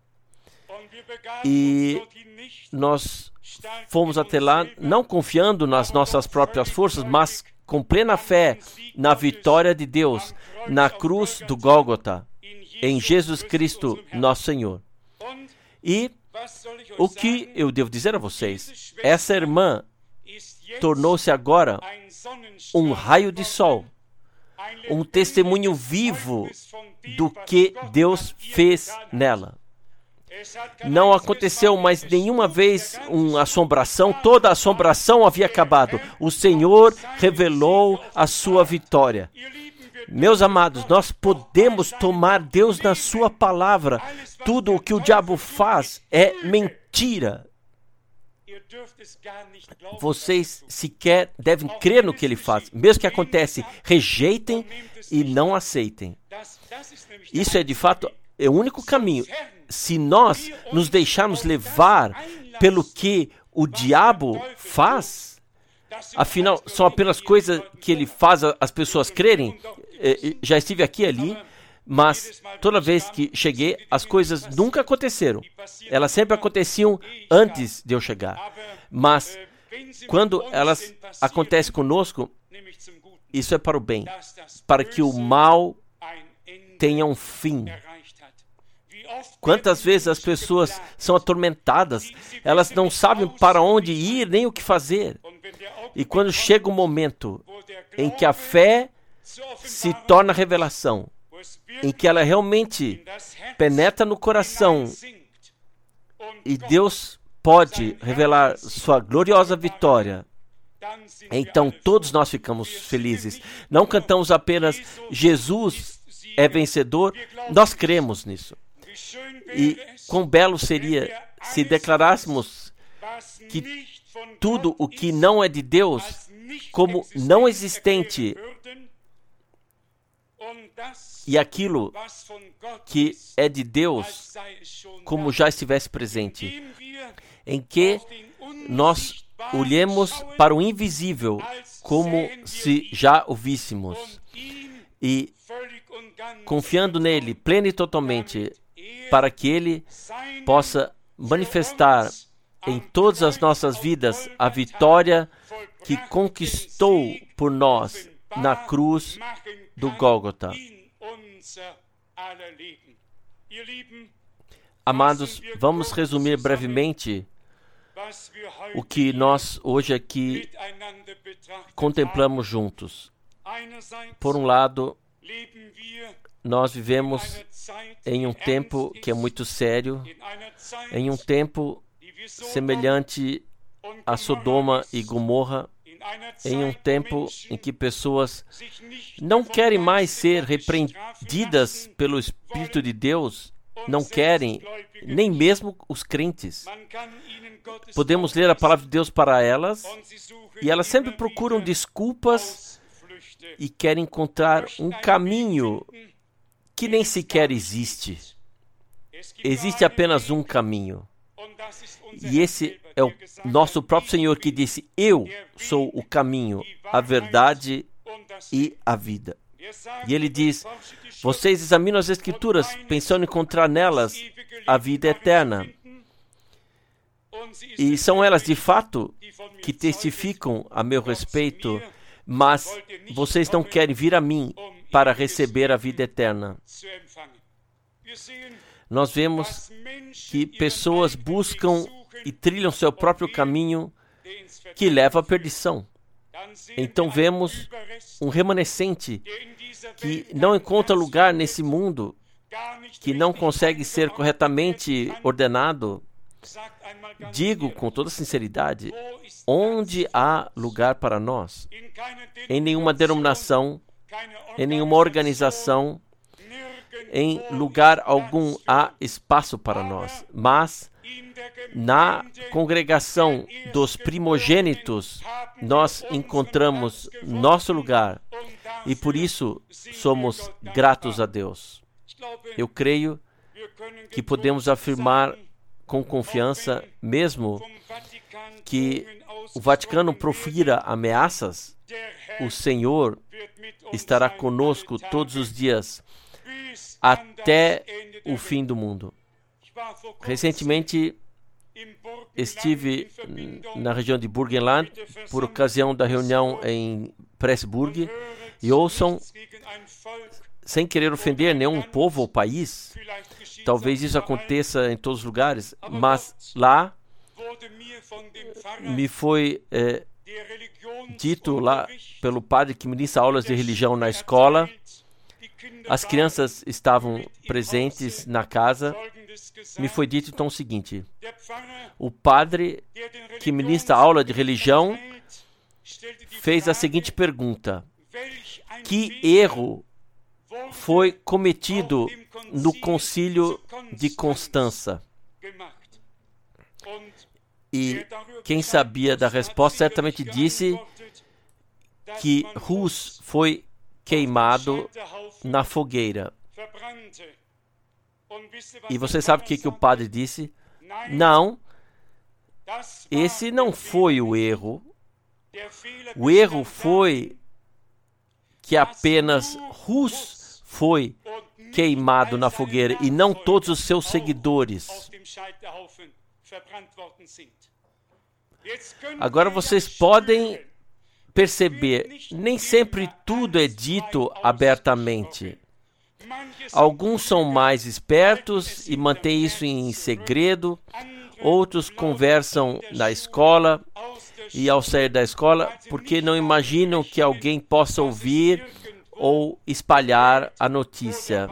[SPEAKER 1] e nós fomos até lá, não confiando nas nossas próprias forças, mas com plena fé na vitória de Deus, na cruz do Gólgota, em Jesus Cristo, nosso Senhor. E o que eu devo dizer a vocês? Essa irmã tornou-se agora um raio de sol, um testemunho vivo do que Deus fez nela. Não aconteceu mais nenhuma vez uma assombração, toda a assombração havia acabado. O Senhor revelou a sua vitória. Meus amados, nós podemos tomar Deus na sua palavra. Tudo o que o diabo faz é mentira. Vocês sequer devem crer no que ele faz. Mesmo que acontece, rejeitem e não aceitem. Isso é de fato o único caminho. Se nós nos deixarmos levar pelo que o diabo faz, afinal, são apenas coisas que ele faz as pessoas crerem. Já estive aqui e ali, mas toda vez que cheguei, as coisas nunca aconteceram. Elas sempre aconteciam antes de eu chegar. Mas quando elas acontecem conosco, isso é para o bem, para que o mal tenha um fim. Quantas vezes as pessoas são atormentadas, elas não sabem para onde ir nem o que fazer. E quando chega o momento em que a fé se torna revelação, em que ela realmente penetra no coração e Deus pode revelar sua gloriosa vitória, então todos nós ficamos felizes. Não cantamos apenas Jesus é vencedor, nós cremos nisso. E quão belo seria se declarássemos que tudo o que não é de Deus como não existente e aquilo que é de Deus como já estivesse presente, em que nós olhemos para o invisível como se já o víssemos e confiando nele plena e totalmente para que ele possa manifestar em todas as nossas vidas a vitória que conquistou por nós na cruz do Gólgota. Amados, vamos resumir brevemente o que nós hoje aqui contemplamos juntos. Por um lado, nós vivemos em um tempo que é muito sério, em um tempo semelhante a Sodoma e Gomorra, em um tempo em que pessoas não querem mais ser repreendidas pelo Espírito de Deus, não querem, nem mesmo os crentes. Podemos ler a palavra de Deus para elas e elas sempre procuram desculpas e querem encontrar um caminho que nem sequer existe. Existe apenas um caminho. E esse é o nosso próprio Senhor que disse: eu sou o caminho, a verdade e a vida. E ele diz: vocês examinam as Escrituras pensando em encontrar nelas a vida eterna. E são elas de fato que testificam a meu respeito, mas vocês não querem vir a mim para receber a vida eterna. Nós vemos que pessoas buscam e trilham seu próprio caminho que leva à perdição. Então vemos um remanescente que não encontra lugar nesse mundo, que não consegue ser corretamente ordenado. Digo com toda sinceridade, onde há lugar para nós? Em nenhuma denominação, em nenhuma organização, em lugar algum há espaço para nós. Mas na congregação dos primogênitos, nós encontramos nosso lugar e por isso somos gratos a Deus. Eu creio que podemos afirmar com confiança, mesmo que o Vaticano profira ameaças, o Senhor estará conosco todos os dias até o fim do mundo. Recentemente estive na região de Burgenland por ocasião da reunião em Pressburg e ouçam, sem querer ofender nenhum povo ou país, talvez isso aconteça em todos os lugares, mas lá me foi dito lá pelo padre que ministra aulas de religião na escola. As crianças estavam presentes na casa. Me foi dito então o seguinte: o padre que ministra aula de religião fez a seguinte pergunta: que erro foi cometido no concílio de Constança? E quem sabia da resposta certamente disse que Hus foi queimado na fogueira. E você sabe o que o padre disse? Não, esse não foi o erro. O erro foi que apenas Hus foi queimado na fogueira e não todos os seus seguidores. Agora vocês podem perceber, nem sempre tudo é dito abertamente. Alguns são mais espertos e mantêm isso em segredo, Outros conversam na escola e ao sair da escola porque não imaginam que alguém possa ouvir ou espalhar a notícia.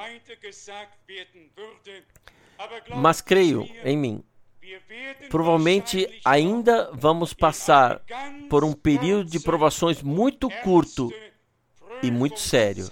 [SPEAKER 1] Mas creio em mim. Provavelmente ainda vamos passar por um período de provações muito curto e muito sério.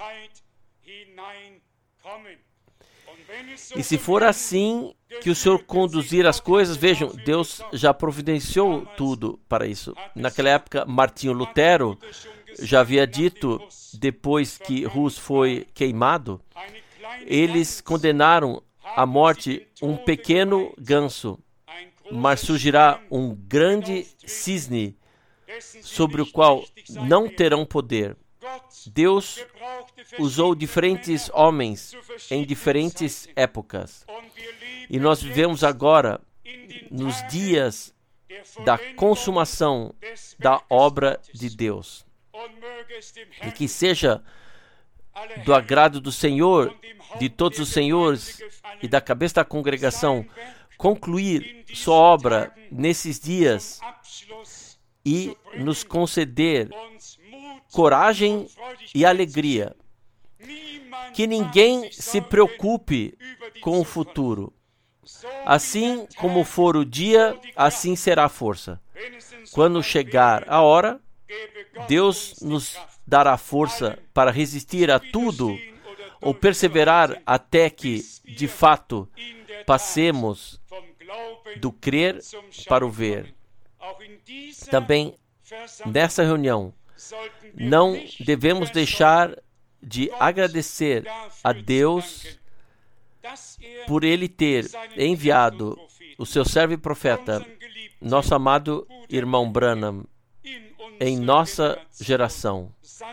[SPEAKER 1] E se for assim que o Senhor conduzir as coisas, vejam, Deus já providenciou tudo para isso. Naquela época, Martinho Lutero já havia dito, depois que Hus foi queimado, eles condenaram à morte um pequeno ganso, mas surgirá um grande cisne sobre o qual não terão poder. Deus usou diferentes homens em diferentes épocas. E nós vivemos agora nos dias da consumação da obra de Deus. E que seja do agrado do Senhor, de todos os senhores e da cabeça da congregação, concluir sua obra nesses dias e nos conceder coragem e alegria. Que ninguém se preocupe com o futuro. Assim como for o dia, assim será a força. Quando chegar a hora, Deus nos dará força para resistir a tudo ou perseverar até que, de fato, passemos do crer para o ver. Também, nessa reunião, não devemos deixar de agradecer a Deus por Ele ter enviado o seu servo e profeta, nosso amado irmão Branham, em nossa geração,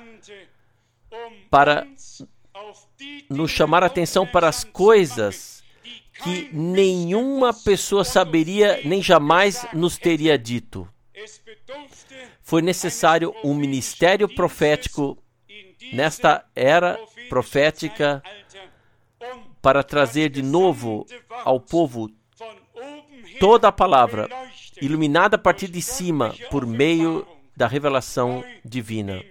[SPEAKER 1] para nos chamar a atenção para as coisas que nenhuma pessoa saberia nem jamais nos teria dito. Foi necessário um ministério profético nesta era profética para trazer de novo ao povo toda a palavra, iluminada a partir de cima por meio da revelação divina.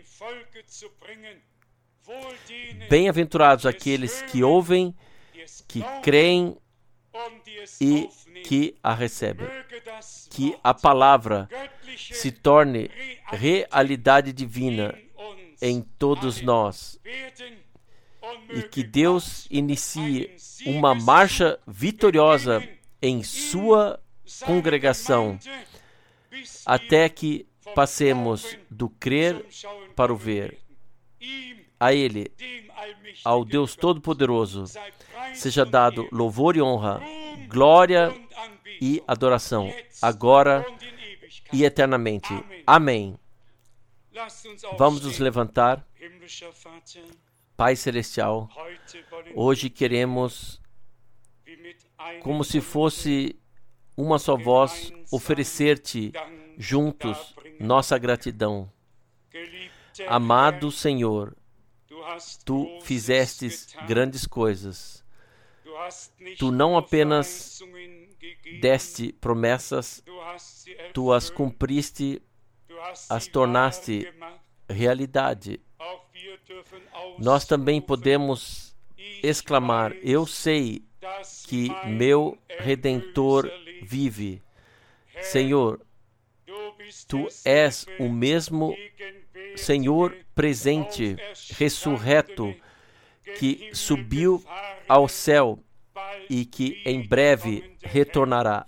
[SPEAKER 1] Bem-aventurados aqueles que ouvem, que creem e que a recebem. Que a palavra se torne realidade divina em todos nós. E que Deus inicie uma marcha vitoriosa em sua congregação, até que passemos do crer para o ver. A Ele, ao Deus Todo-Poderoso, seja dado louvor e honra, glória e adoração, agora e eternamente. Amém. Vamos nos levantar. Pai Celestial, hoje queremos, como se fosse uma só voz, oferecer-te juntos nossa gratidão. Amado Senhor, Tu fizestes grandes coisas. Tu não apenas deste promessas, Tu as cumpriste, as tornaste realidade. Nós também podemos exclamar: eu sei que meu Redentor vive. Senhor, Tu és o mesmo Senhor presente, ressurreto, que subiu ao céu e que em breve retornará.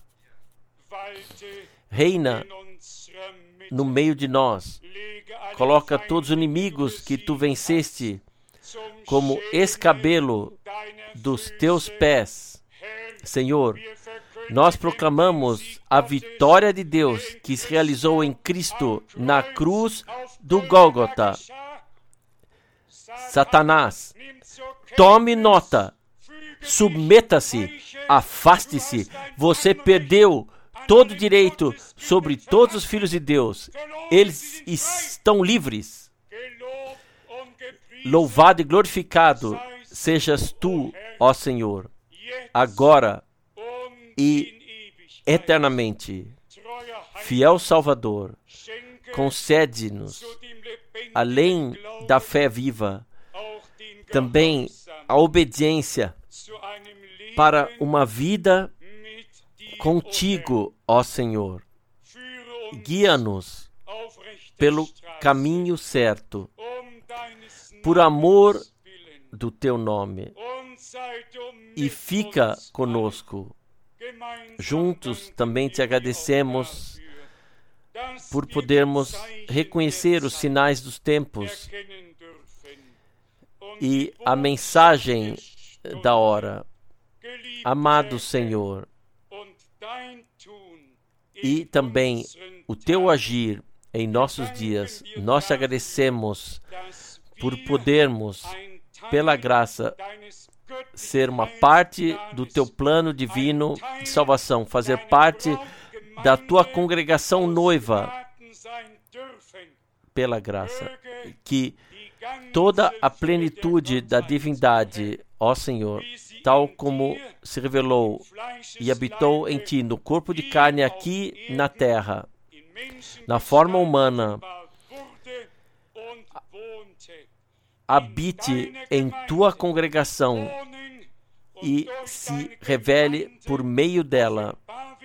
[SPEAKER 1] Reina no meio de nós. Coloca todos os inimigos que Tu venceste como escabelo dos Teus pés. Senhor, nós proclamamos a vitória de Deus que se realizou em Cristo na cruz do Gólgota. Satanás, tome nota, submeta-se, afaste-se. Você perdeu todo o direito sobre todos os filhos de Deus. Eles estão livres. Louvado e glorificado sejas Tu, ó Senhor, agora e eternamente. Fiel Salvador, concede-nos, além da fé viva, também a obediência para uma vida contigo, ó Senhor. Guia-nos pelo caminho certo, por amor do teu nome, e fica conosco. Juntos também te agradecemos por podermos reconhecer os sinais dos tempos e a mensagem da hora. Amado Senhor, e também o teu agir em nossos dias, nós te agradecemos por podermos, pela graça, ser uma parte do teu plano divino de salvação, fazer parte da tua congregação noiva, pela graça, que toda a plenitude da divindade, ó Senhor, tal como se revelou e habitou em ti, no corpo de carne aqui na terra, na forma humana, habite em tua congregação e se revele por meio dela,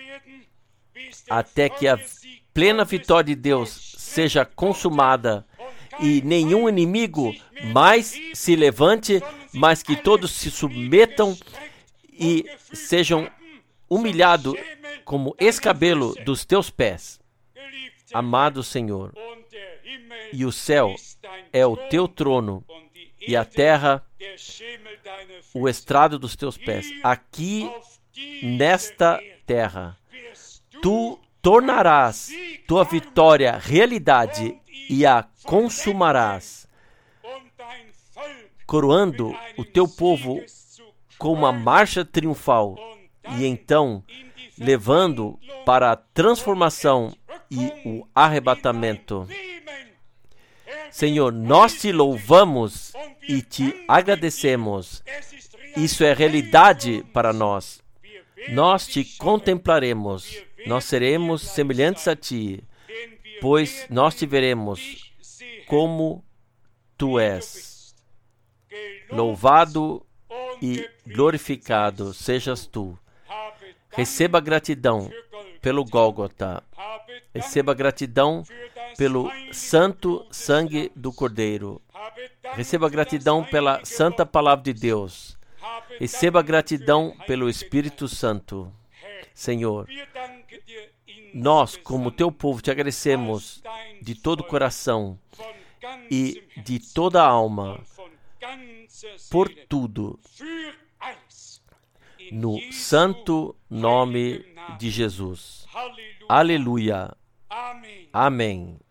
[SPEAKER 1] até que a plena vitória de Deus seja consumada e nenhum inimigo mais se levante, mas que todos se submetam e sejam humilhados como escabelo dos teus pés. Amado Senhor, e o céu é o teu trono, e a terra o estrado dos teus pés. Aqui, nesta terra, tu tornarás tua vitória realidade e a consumarás, coroando o teu povo com uma marcha triunfal e então levando para a transformação e o arrebatamento. Senhor, nós te louvamos e te agradecemos. Isso é realidade para nós. Nós te contemplaremos. Nós seremos semelhantes a ti, pois nós te veremos como tu és. Louvado e glorificado sejas tu. Receba gratidão pelo Gólgota. Receba gratidão pelo santo sangue do Cordeiro. Receba gratidão pela santa palavra de Deus. Receba gratidão pelo Espírito Santo. Senhor, nós, como teu povo, te agradecemos de todo o coração e de toda a alma por tudo, no santo nome de Jesus. Aleluia. Amém.